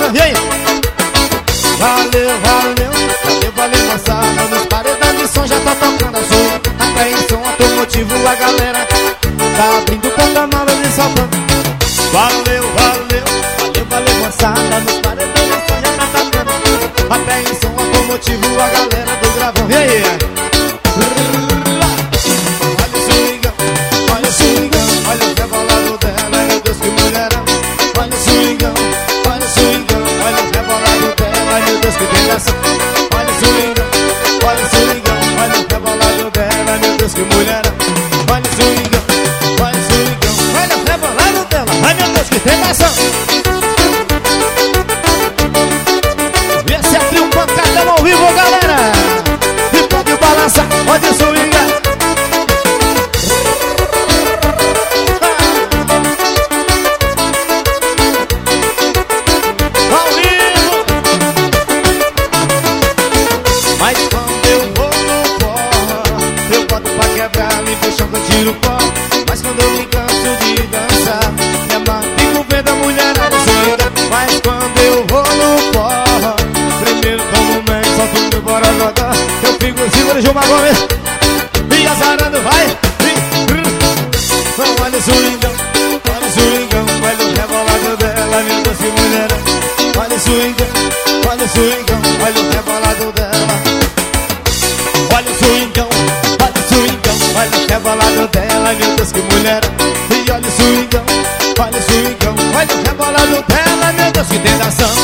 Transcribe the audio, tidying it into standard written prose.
E aí? Valeu, moçada. Nos paredões de som já tá tocando azul. Até em som automotivo a galera tá abrindo porta nova e saltando. Valeu, moçada. Nos paredões de som já tá tocando. Até em som automotivo a galera do gravão. E aí? Olha o swingão, olha o rebolado dela. Meu Deus, que mulherão. Olha o swingão, olha o rebolado dela. Meu Deus, que tentação. Olha o swingão, olha o rebolado dela. Meu Deus, que mulherão. Olha o swingão, olha o rebolado dela. Ai, meu Deus, que tentação. Esse é trio pancadão ao vivo, galera. E pode balançar, olha o swingão. Mas quando eu vou no pó, eu boto pra quebrar, me puxam que eu tiro pó. Mas quando eu me canso de dançar, me amarro, fico vendo a mulherada swingar. Mas quando eu vou no pó, primeiro tomo bem, solto meu bora jogar. Eu fico seguro de uma Gomes e azarando vai. Olha o swingão, olha o rebolado dela. Meu Deus, que mulherão. Olha o swingão, olha o rebolado dela. Olha o swingão, olha o rebolado dela. Meu Deus, que mulherão. E olha o swingão, olha o rebolado dela. Meu Deus, que tentação.